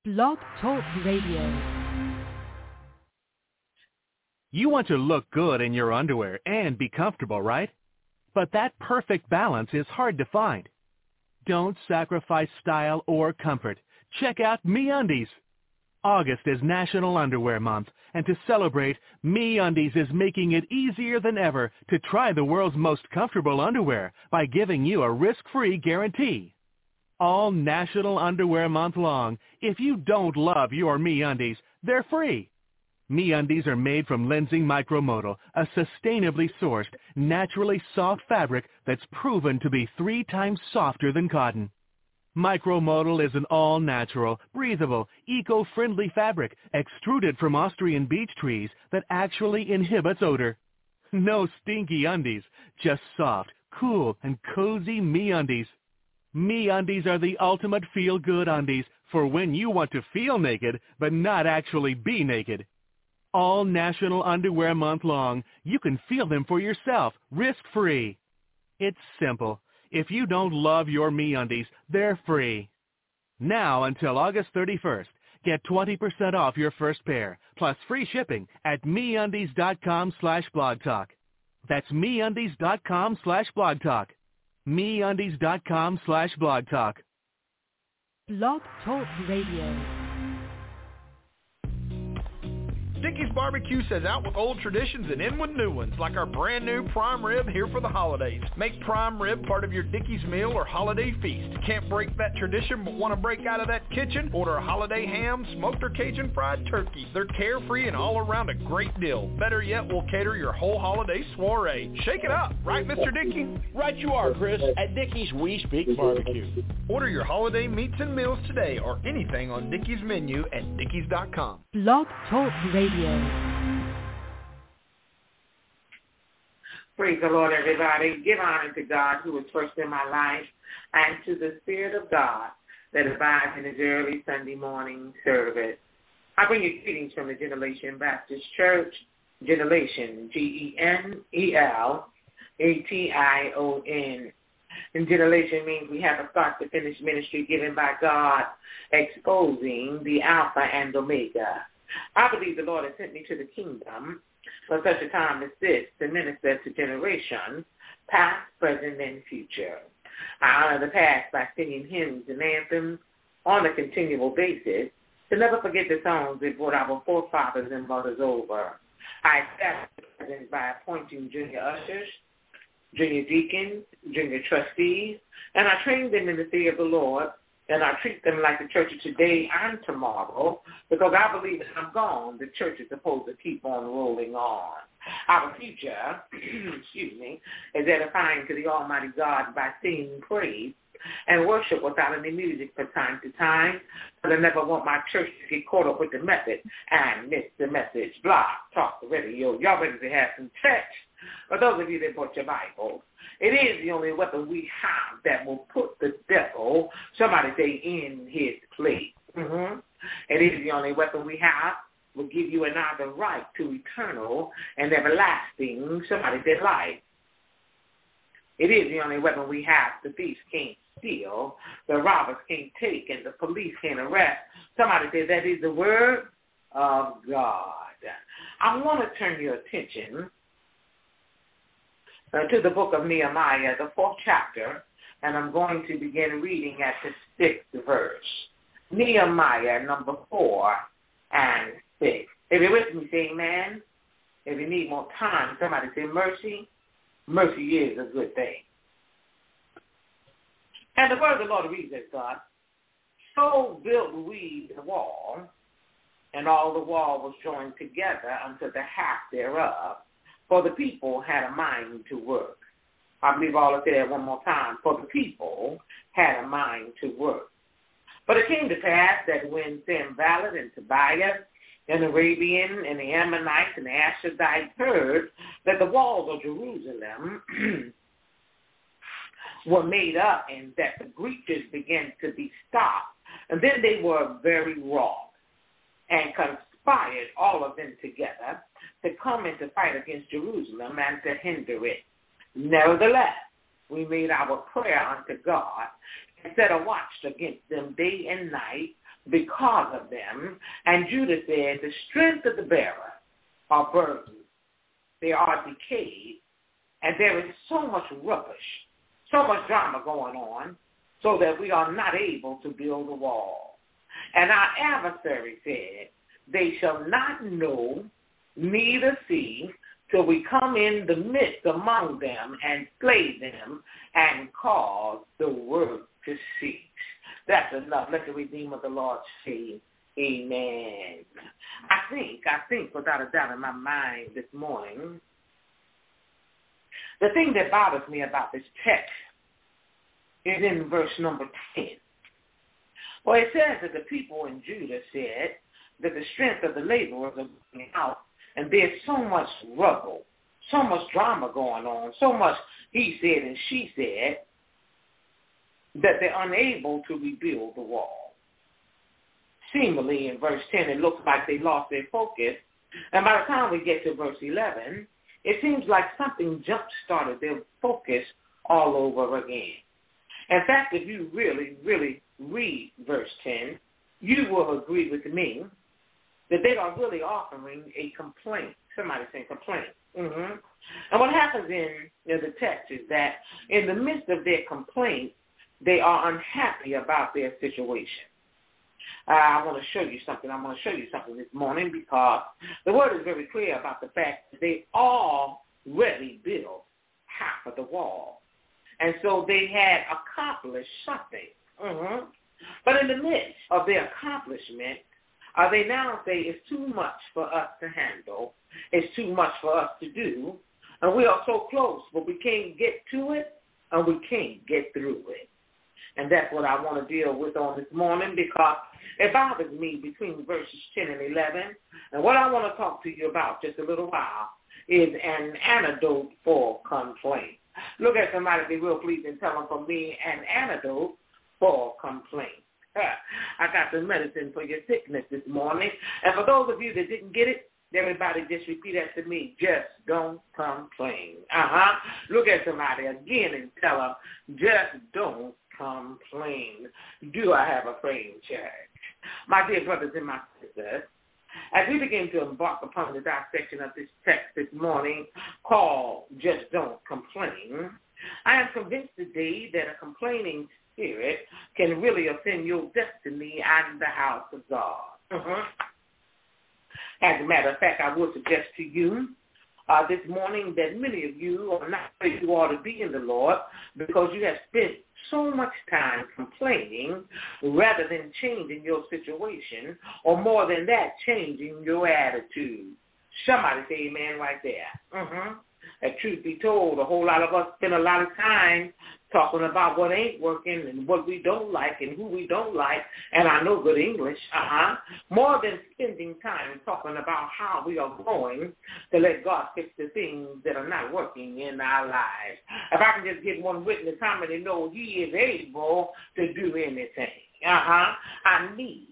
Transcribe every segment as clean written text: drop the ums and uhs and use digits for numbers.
Blog Talk Radio. You want to look good in your underwear and be comfortable, right? But that perfect balance is hard to find. Don't sacrifice style or comfort. Check out MeUndies. August is National Underwear Month, and to celebrate, MeUndies is making it easier than ever to try the world's most comfortable underwear by giving you a risk-free guarantee. All National Underwear Month long, if you don't love your MeUndies, they're free. MeUndies are made from Lenzing Micromodal, a sustainably sourced, naturally soft fabric that's proven to be 3 times softer than cotton. Micromodal is an all-natural, breathable, eco-friendly fabric extruded from Austrian beech trees that actually inhibits odor. No stinky undies, just soft, cool, and cozy MeUndies. MeUndies are the ultimate feel-good undies for when you want to feel naked but not actually be naked. All National Underwear Month long, you can feel them for yourself, risk-free. It's simple. If you don't love your MeUndies, they're free. Now until August 31st, get 20% off your first pair, plus free shipping at MeUndies.com/blogtalk. That's MeUndies.com/blogtalk. MeUndies.com/blogtalk. Blog Talk Radio. Dickey's Barbecue says out with old traditions and in with new ones, like our brand new prime rib here for the holidays. Make prime rib part of your Dickey's meal or holiday feast. Can't break that tradition but want to break out of that kitchen? Order a holiday ham, smoked or Cajun fried turkey. They're carefree and all around a great deal. Better yet, we'll cater your whole holiday soiree. Shake it up, right, Mr. Dickey? Right you are, Chris. At Dickey's, we speak barbecue. Order your holiday meats and meals today or anything on Dickey's menu at Dickeys.com. Blog Talk Radio. Praise the Lord, everybody. Give honor to God who is first in my life and to the Spirit of God that abides in his early Sunday morning service. I bring you greetings from the Generation Baptist Church, Generation, G-E-N-E-L-A-T-I-O-N. And generation means we have a start-to-finish ministry given by God, exposing the Alpha and Omega. I believe the Lord has sent me to the kingdom for such a time as this to minister to generations, past, present, and future. I honor the past by singing hymns and anthems on a continual basis to never forget the songs that brought our forefathers and mothers over. I establish the present by appointing junior ushers, junior deacons, junior trustees, and I train them in the fear of the Lord, and I treat them like the church of today and tomorrow, because I believe that I'm gone, the church is supposed to keep on rolling on. Our future, is edifying to the Almighty God by singing praise and worship without any music from time to time, but I never want my church to get caught up with the method and miss the message. Blog, talk, the radio. Y'all ready to have some text? For those of you that bought your Bible, it is the only weapon we have that will put the devil, somebody say, in his place. It is the only weapon we have will give you another right to eternal and everlasting, somebody say, life. It is the only weapon we have. The thieves can't steal, the robbers can't take, and the police can't arrest. Somebody say, that is the word of God. I want to turn your attention to the book of Nehemiah, the 4th chapter, and I'm going to begin reading at the 6th verse. Nehemiah, number 4 and 6. If you're with me, say amen. If you need more time, somebody say mercy. Mercy is a good thing. And the word of the Lord reads as God, so built we the wall, and all the wall was joined together unto the half thereof, for the people had a mind to work. I believe I'll say that one more time. For the people had a mind to work. But it came to pass that when Sanballat and Tobiah and the Arabian and the Ammonites and the Ashdodites heard that the walls of Jerusalem were made up and that the breaches began to be stopped, and then they were very wroth and conspired, all of them together, to come and to fight against Jerusalem and to hinder it. Nevertheless, we made our prayer unto God and set a watch against them day and night because of them. And Judah said, the strength of the bearer are burdened. They are decayed. And there is so much rubbish, so much drama going on, so that we are not able to build a wall. And our adversary said, they shall not know, neither see, till we come in the midst among them and slay them and cause the work to cease. That's enough. Let the Redeemer of the Lord say, amen. I think, without a doubt in my mind this morning, the thing that bothers me about this text is in verse number 10. Well, it says that the people in Judah said that the strength of the laborers are going out, and there's so much rubble, so much drama going on, so much he said and she said, that they're unable to rebuild the wall. Seemingly, in verse 10, it looks like they lost their focus, and by the time we get to verse 11, it seems like something jump-started their focus all over again. In fact, if you really, really read verse 10, you will agree with me that they are really offering a complaint. Somebody saying complaint. Mm-hmm. And what happens in the text is that in the midst of their complaint, they are unhappy about their situation. I want to show you something. I'm going to show you something this morning because the word is very clear about the fact that they already built half of the wall. And so they had accomplished something. Mm-hmm. But in the midst of their accomplishment, they now say it's too much for us to handle. It's too much for us to do. And we are so close, but we can't get to it and we can't get through it. And that's what I want to deal with on this morning because it bothers me between verses 10 and 11. And what I want to talk to you about just a little while is an antidote for complaint. Look at somebody, be real pleased, and tell them from me an antidote for complaint. I got the medicine for your sickness this morning. And for those of you that didn't get it, everybody just repeat after me. Just don't complain. Look at somebody again and tell them, just don't complain. Do I have a praying church? My dear brothers and my sisters, as we begin to embark upon the dissection of this text this morning called Just Don't Complain, I am convinced today that a complaining spirit can really offend your destiny and the house of God. As a matter of fact, I would suggest to you this morning that many of you are not where you ought to be in the Lord because you have spent so much time complaining rather than changing your situation, or more than that, changing your attitude. Somebody say amen right there. And truth be told, a whole lot of us spend a lot of time talking about what ain't working and what we don't like and who we don't like, and I know good English, more than spending time talking about how we are going to let God fix the things that are not working in our lives. If I can just get one witness, how many know he is able to do anything? I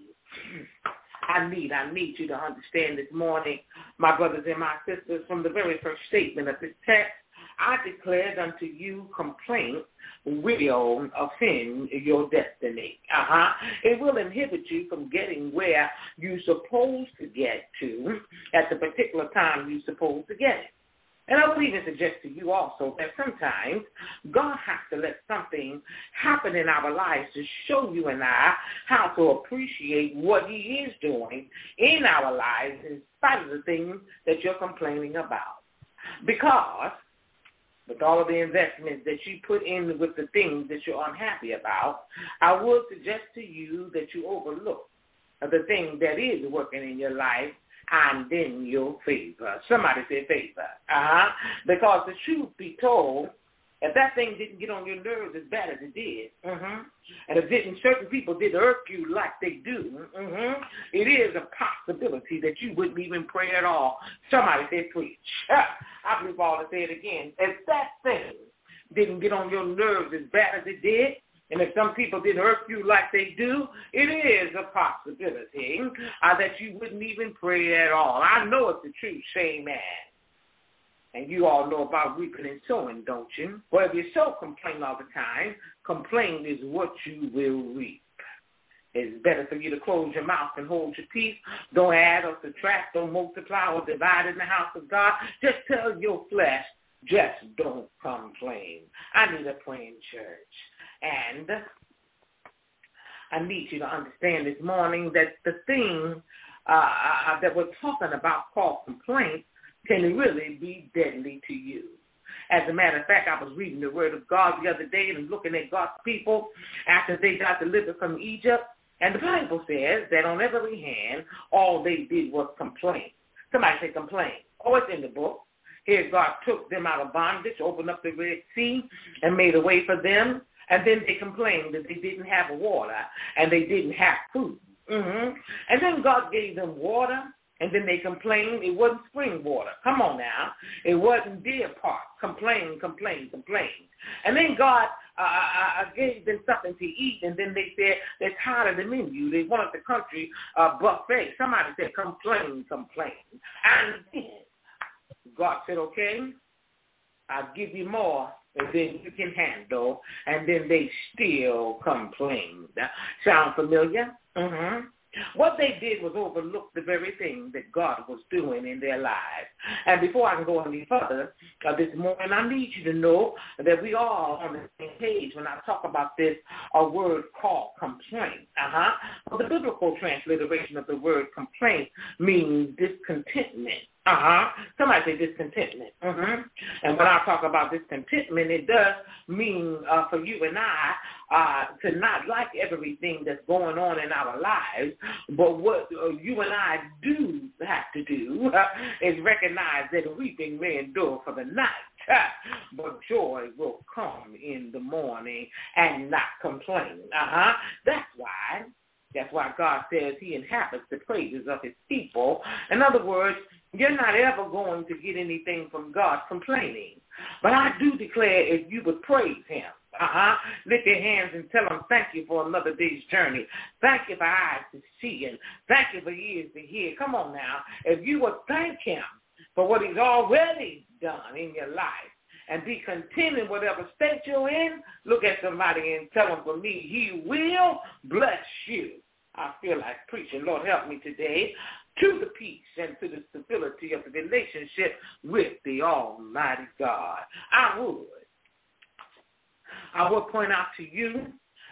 need you to understand this morning, my brothers and my sisters, from the very first statement of this text, I declared unto you complaint will offend your destiny. It will inhibit you from getting where you're supposed to get to at the particular time you're supposed to get it. And I would even suggest to you also that sometimes God has to let something happen in our lives to show you and I how to appreciate what he is doing in our lives in spite of the things that you're complaining about. Because with all of the investments that you put in with the things that you're unhappy about, I would suggest to you that you overlook the thing that is working in your life and in your favor. Somebody say favor. Because the truth be told, if that thing didn't get on your nerves as bad as it did, and if certain people didn't irk you like they do, it is a possibility that you wouldn't even pray at all. Somebody say preach. I believe all to say it again. If that thing didn't get on your nerves as bad as it did, and if some people didn't irk you like they do, it is a possibility that you wouldn't even pray at all. I know it's the truth. Say amen. And you all know about reaping and sowing, don't you? Well, if you sow complain all the time, complain is what you will reap. It's better for you to close your mouth and hold your peace. Don't add or subtract, don't multiply or divide in the house of God. Just tell your flesh, just don't complain. I need a praying church. And I need you to understand this morning that the thing that we're talking about called complaint can really be deadly to you. As a matter of fact, I was reading the Word of God the other day and looking at God's people after they got delivered from Egypt. And the Bible says that on every hand, all they did was complain. Somebody say complain. Oh, it's in the book. Here God took them out of bondage, opened up the Red Sea, and made a way for them. And then they complained that they didn't have water and they didn't have food. And then God gave them water. And then they complained it wasn't spring water. Come on now. It wasn't Deer Park. Complain. And then God gave them something to eat, and then they said they're tired of the menu. They wanted the country buffet. Somebody said complain. And then God said, okay, I'll give you more than you can handle. And then they still complained. Sound familiar? What they did was overlook the very thing that God was doing in their lives. And before I can go any further this morning, I need you to know that we are on the same page when I talk about this, a word called complaint. Well, the biblical transliteration of the word complaint means discontentment. Somebody say discontentment. And when I talk about discontentment, it does mean for you and I to not like everything that's going on in our lives, but what you and I do have to do is recognize that weeping may endure for the night, but joy will come in the morning, and not complain. That's why God says he inhabits the praises of his people. In other words, you're not ever going to get anything from God complaining. But I do declare if you would praise him, lift your hands and tell him thank you for another day's journey. Thank you for eyes to see, and thank you for ears to hear. Come on now. If you would thank him for what he's already done in your life, and be content in whatever state you're in, look at somebody and tell them, for me, he will bless you. I feel like preaching. Lord, help me today to the peace and to the stability of the relationship with the Almighty God. I would point out to you,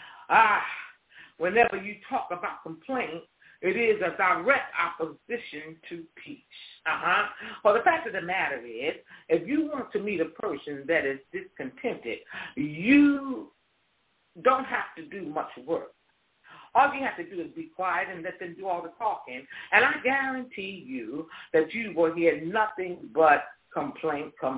whenever you talk about complaint, it is a direct opposition to peace. Well, the fact of the matter is, if you want to meet a person that is discontented, you don't have to do much work. All you have to do is be quiet and let them do all the talking. And I guarantee you that you will hear nothing but complaint. Oh,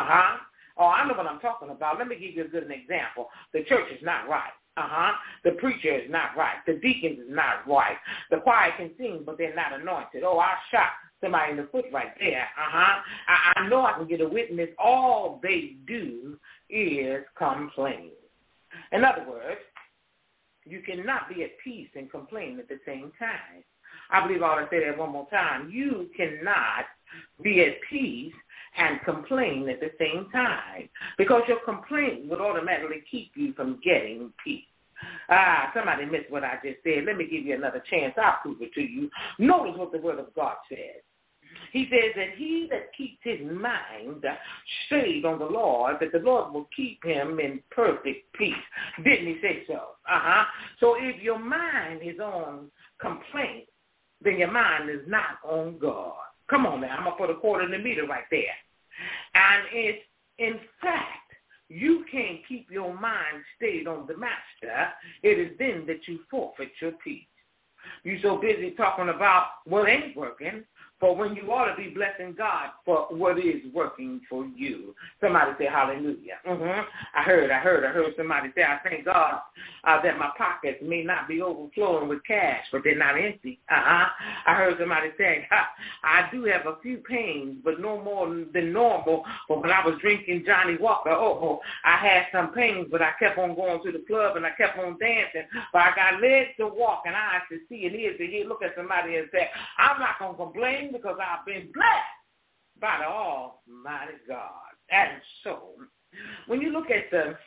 I know what I'm talking about. Let me give you a good example. The church is not right. The preacher is not right. The deacon is not right. The choir can sing, but they're not anointed. Oh, I shot somebody in the foot right there. I know I can get a witness. All they do is complain. In other words, you cannot be at peace and complain at the same time. I believe I ought to say that one more time. You cannot be at peace and complain at the same time, because your complaint would automatically keep you from getting peace. Somebody missed what I just said. Let me give you another chance. I'll prove it to you. Notice what the Word of God says. He says that he that keeps his mind stayed on the Lord, that the Lord will keep him in perfect peace. Didn't he say so? So if your mind is on complaint, then your mind is not on God. Come on now. I'm going to put a quarter in the meter right there. And it's, in fact, you can't keep your mind stayed on the master. It is then that you forfeit your peace. You're so busy talking about what ain't working, for when you ought to be blessing God for what is working for you. Somebody say hallelujah. I heard somebody say, I thank God that my pockets may not be overflowing with cash, but they're not empty. I heard somebody say, I do have a few pains, but no more than normal. But when I was drinking Johnny Walker, I had some pains, but I kept on going to the club and I kept on dancing. But I got legs to walk and eyes to see and ears to hear. Look at somebody and say, I'm not going to complain, because I've been blessed by the Almighty God. And so, when you look at the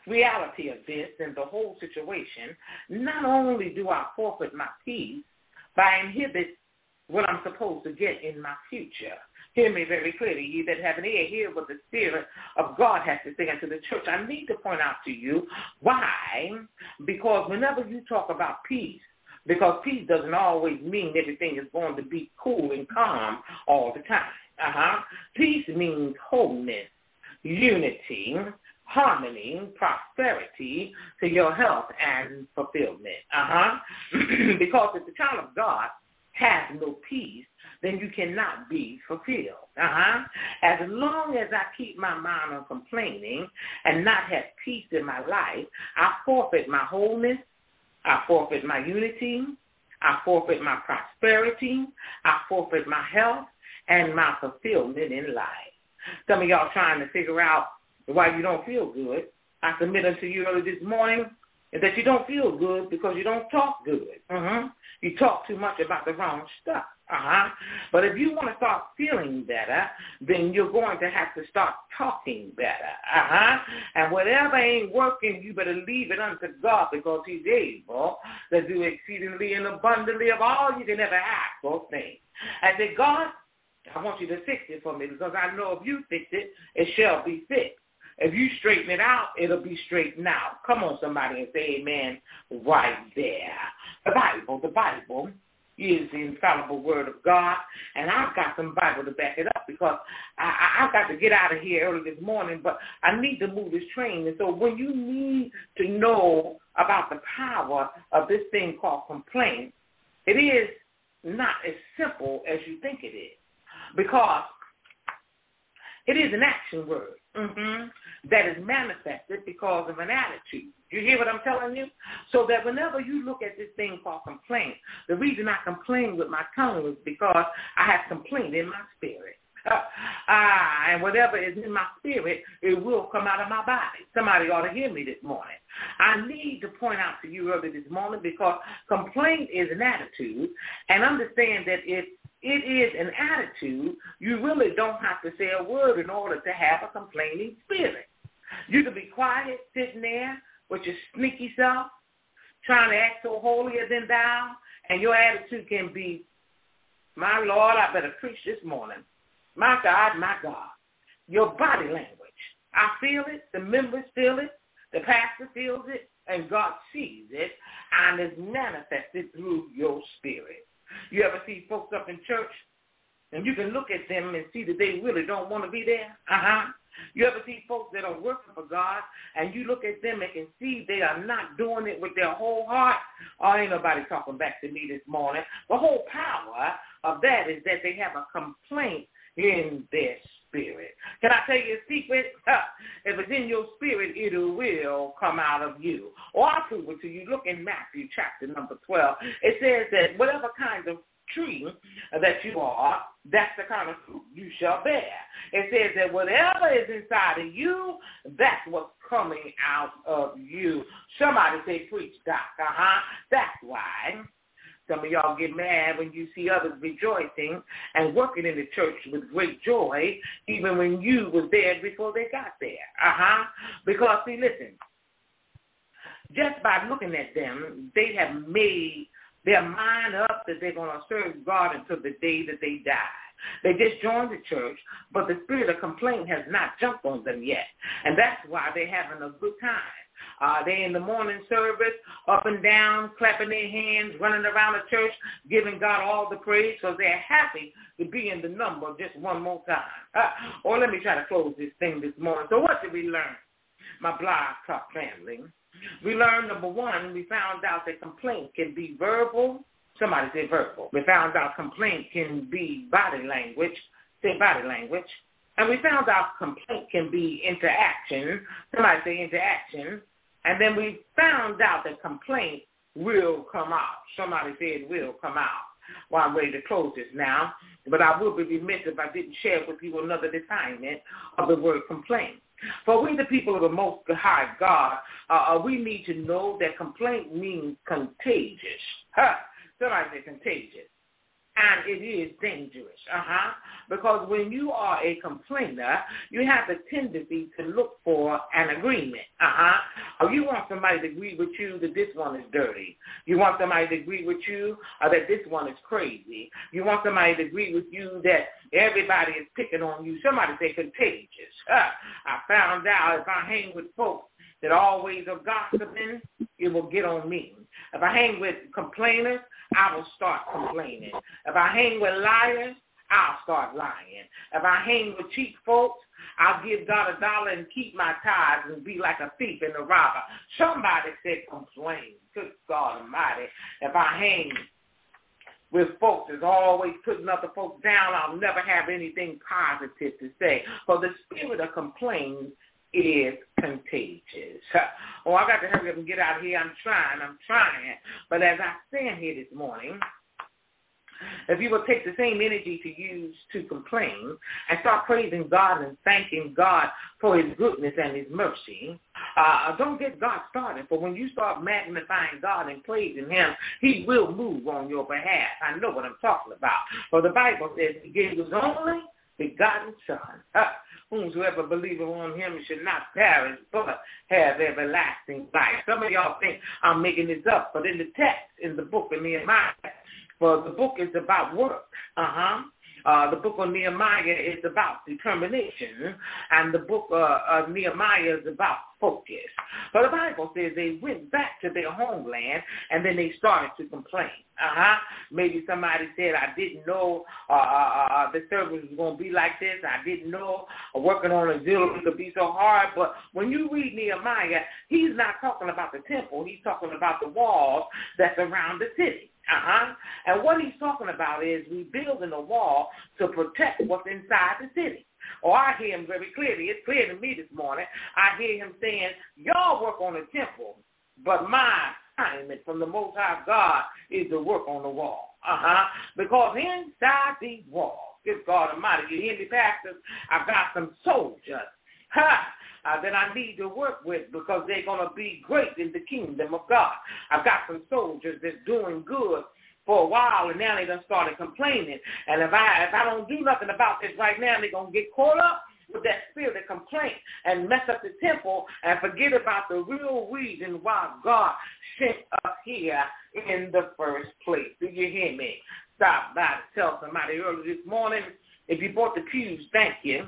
reality of this and the whole situation, not only do I forfeit my peace, but I inhibit what I'm supposed to get in my future. Hear me very clearly. Ye that have an ear, hear what the Spirit of God has to say unto the church. I need to point out to you why. Because whenever you talk about peace, because peace doesn't always mean everything is going to be cool and calm all the time. Peace means wholeness, unity, harmony, prosperity to your health and fulfillment. Because if the child of God has no peace, then you cannot be fulfilled. As long as I keep my mind on complaining and not have peace in my life, I forfeit my wholeness, I forfeit my unity, I forfeit my prosperity, I forfeit my health and my fulfillment in life. Some of y'all trying to figure out why you don't feel good. I submit unto you early this morning that you don't feel good because you don't talk good. You talk too much about the wrong stuff. But if you want to start feeling better, then you're going to have to start talking better. And whatever ain't working, you better leave it unto God, because he's able to do exceedingly and abundantly of all you can ever ask or think. I said, God, I want you to fix it for me, because I know if you fix it, it shall be fixed. If you straighten it out, it'll be straightened out. Come on, somebody, and say amen right there. The Bible is the infallible word of God, and I've got some Bible to back it up, because I've got to get out of here early this morning, but I need to move this train. And so when you need to know about the power of this thing called complaint, it is not as simple as you think it is, because it is an action word that is manifested because of an attitude. You hear what I'm telling you? So that whenever you look at this thing called complaint, the reason I complain with my tongue is because I have complaint in my spirit. And whatever is in my spirit, it will come out of my body. Somebody ought to hear me this morning. I need to point out to you early this morning, because complaint is an attitude, and understand that if it is an attitude, you really don't have to say a word in order to have a complaining spirit. You can be quiet, sitting there with your sneaky self, trying to act so holier than thou, and your attitude can be, my Lord, I better preach this morning. My God, my God. Your body language. I feel it, the members feel it, the pastor feels it, and God sees it, and it's manifested through your spirit. You ever see folks up in church, and you can look at them and see that they really don't want to be there? You ever see folks that are working for God, and you look at them and can see they are not doing it with their whole heart? Oh, ain't nobody talking back to me this morning. The whole power of that is that they have a complaint in their spirit. Can I tell you a secret? If it's in your spirit, it will come out of you. Or I'll prove it to you. Look in Matthew chapter number 12. It says that whatever kind of tree that you are, that's the kind of fruit you shall bear. It says that whatever is inside of you, that's what's coming out of you. Somebody say, preach, Doc. That's why some of y'all get mad when you see others rejoicing and working in the church with great joy, even when you was there before they got there. Because, see, listen, just by looking at them, they have made their mind up that they're going to serve God until the day that they die. They just joined the church, but the spirit of complaint has not jumped on them yet. And that's why they're having a good time. They're in the morning service, up and down, clapping their hands, running around the church, giving God all the praise, because they're happy to be in the number just one more time. Or let me try to close this thing this morning. So what did we learn, my Blog Talk family? We learned, number one, we found out that complaint can be verbal. Somebody say verbal. We found out complaint can be body language. Say body language. And we found out complaint can be interaction. Somebody say interaction. And then we found out that complaint will come out. Somebody say it will come out. Well, I'm ready to close this now. But I would be remiss if I didn't share with you another definement of the word complaint. For we, the people of the Most High God, we need to know that complaint means contagious. Somebody say contagious. And it is dangerous, because when you are a complainer, you have a tendency to look for an agreement, Or you want somebody to agree with you that this one is dirty. You want somebody to agree with you that this one is crazy. You want somebody to agree with you that everybody is picking on you. Somebody say contagious. I found out if I hang with folks that always are gossiping, it will get on me. If I hang with complainers, I will start complaining. If I hang with liars, I'll start lying. If I hang with cheap folks, I'll give God $1 and keep my tithes and be like a thief and a robber. Somebody said complain. Good God Almighty. If I hang with folks that's always putting other folks down, I'll never have anything positive to say. For the spirit of complaint is contagious. Oh, I got to hurry up and get out of here. I'm trying. But as I stand here this morning, if you will take the same energy to use to complain and start praising God and thanking God for his goodness and his mercy, don't get God started. For when you start magnifying God and praising him, he will move on your behalf. I know what I'm talking about. For the Bible says he gave his only begotten Son. Whomsoever believeth on him should not perish, but have everlasting life. Some of y'all think I'm making this up, but in the text, in the book of Nehemiah, for the book is about work. The book of Nehemiah is about determination, and the book of Nehemiah is about focus. But the Bible says they went back to their homeland, and then they started to complain. Maybe somebody said, I didn't know the service was going to be like this. I didn't know working on auxiliary could be so hard. But when you read Nehemiah, he's not talking about the temple. He's talking about the walls that surround the city. And what he's talking about is rebuilding a wall to protect what's inside the city. Or I hear him very clearly. It's clear to me this morning. I hear him saying, y'all work on the temple, but my assignment from the Most High God is to work on the wall. Because inside these walls, good God Almighty, you hear me, pastors? I've got some soldiers that I need to work with because they're going to be great in the kingdom of God. I've got some soldiers that's doing good for a while, and now they done started complaining. And if I don't do nothing about this right now, they're going to get caught up with that spirit of complaint and mess up the temple and forget about the real reason why God sent us here in the first place. Do you hear me? Stop by to tell somebody early this morning, if you bought the pews, thank you.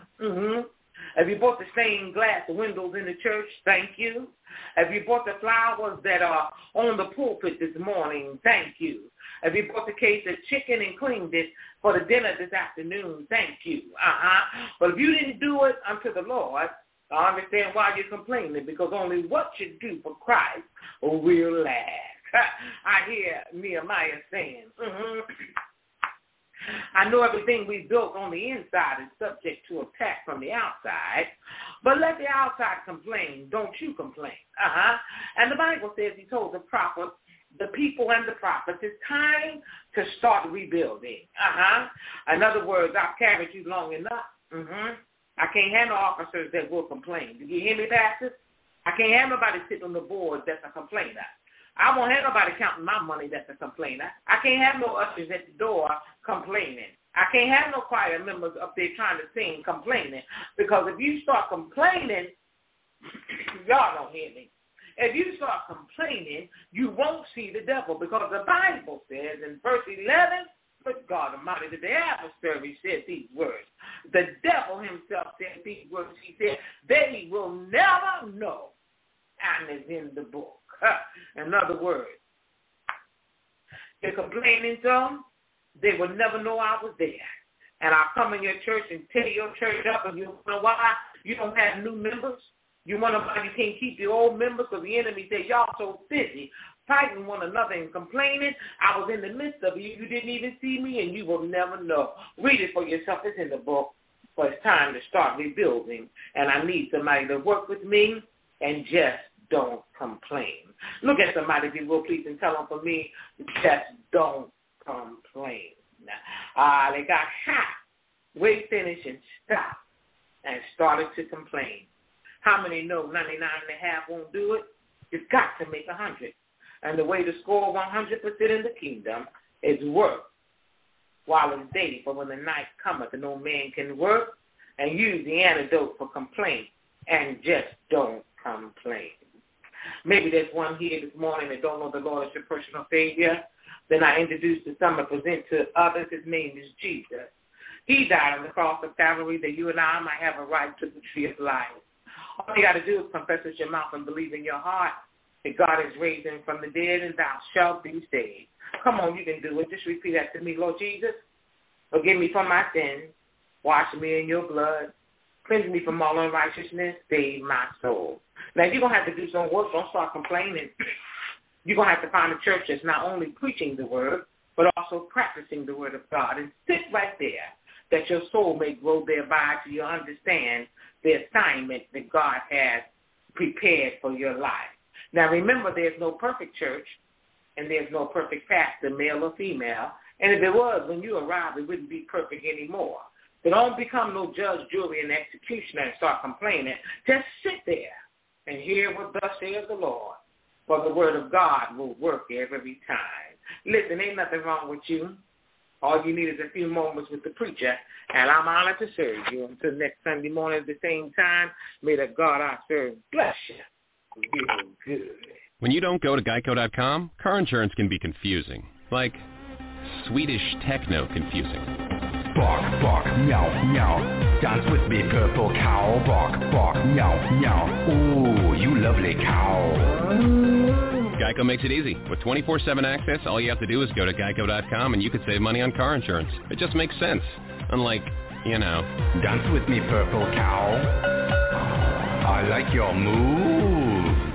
If you bought the stained glass windows in the church, thank you. If you bought the flowers that are on the pulpit this morning, thank you. If you bought the case of chicken and cleaned it for the dinner this afternoon, thank you. But if you didn't do it unto the Lord, I understand why you're complaining, because only what you do for Christ will last. I hear Nehemiah saying, I know everything we built on the inside is subject to attack from the outside, but let the outside complain. Don't you complain. And the Bible says he told the prophet, the people and the prophets, it's time to start rebuilding. In other words, I've carried you long enough. I can't handle officers that will complain. Do you hear me, pastors? I can't have nobody sitting on the board that's a complainer. I won't have nobody counting my money that's a complainer. I can't have no ushers at the door complaining. I can't have no choir members up there trying to sing complaining. Because if you start complaining, y'all don't hear me. If you start complaining, you won't see the devil. Because the Bible says in verse 11, but God Almighty, the adversary said these words. The devil himself said these words. He said, they will never know. And it's in the book. In other words, they're complaining some, they will never know I was there. And I'll come in your church and tear your church up, and you know why? You don't have new members. You wonder why you can't keep the old members, because the enemy said, y'all so busy fighting one another and complaining. I was in the midst of you. You didn't even see me, and you will never know. Read it for yourself. It's in the book. But it's time to start rebuilding, and I need somebody to work with me and just don't complain. Look at somebody, if you will, please, and tell them for me, just don't complain. They got halfway finished and stopped and started to complain. How many know 99.5 won't do it? You've got to make 100. And the way to score 100% in the kingdom is work while it's day, for when the night cometh and no man can work, and use the antidote for complaint, and just don't complain. Maybe there's one here this morning that don't know the Lord as your personal Savior. Then I introduce to some and present to others. His name is Jesus. He died on the cross of Calvary that you and I might have a right to the tree of life. All you got to do is confess with your mouth and believe in your heart that God is raised him from the dead, and thou shalt be saved. Come on, you can do it. Just repeat that to me. Lord Jesus, forgive me for my sins. Wash me in your blood. Cleanse me from all unrighteousness. Save my soul. Now, you're going to have to do some work. Don't start complaining. You're going to have to find a church that's not only preaching the word, but also practicing the word of God. And sit right there, that your soul may grow thereby till you understand the assignment that God has prepared for your life. Now, remember, there's no perfect church, and there's no perfect pastor, male or female. And if it was, when you arrive, it wouldn't be perfect anymore. So don't become no judge, jury, and executioner and start complaining. Just sit there and hear what thus says the Lord. For the word of God will work every time. Listen, ain't nothing wrong with you. All you need is a few moments with the preacher, and I'm honored to serve you. Until next Sunday morning at the same time, may the God I serve bless you. Real good. When you don't go to Geico.com, car insurance can be confusing. Like Swedish techno confusing. Bark, bark, meow, meow. Dance with me, purple cow. Bark, bark, meow, meow. Ooh, you lovely cow. Geico makes it easy. With 24/7 access, all you have to do is go to Geico.com and you could save money on car insurance. It just makes sense. Unlike, you know. Dance with me, purple cow. I like your move.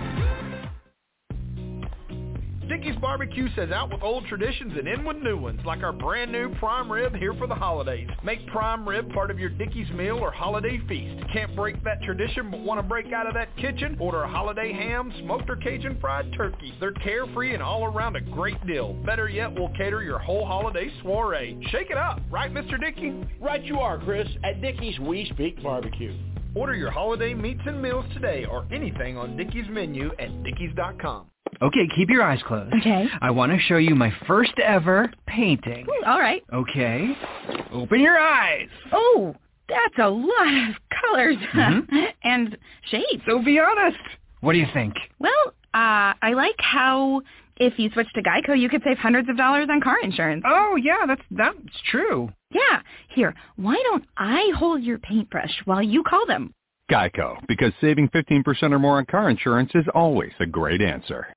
Dickey's Barbecue says out with old traditions and in with new ones, like our brand new prime rib here for the holidays. Make prime rib part of your Dickey's meal or holiday feast. Can't break that tradition but want to break out of that kitchen? Order a holiday ham, smoked or Cajun fried turkey. They're carefree and all around a great deal. Better yet, we'll cater your whole holiday soiree. Shake it up, right, Mr. Dickey? Right you are, Chris. At Dickey's, we speak barbecue. Order your holiday meats and meals today or anything on Dickey's menu at dickeys.com. Okay, keep your eyes closed. Okay. I want to show you my first ever painting. Ooh, all right. Okay. Open your eyes. Oh, that's a lot of colors and shapes. So be honest. What do you think? Well, I like how if you switch to Geico, you could save hundreds of dollars on car insurance. Oh, yeah, that's true. Yeah. Here, why don't I hold your paintbrush while you call them? Geico, because saving 15% or more on car insurance is always a great answer.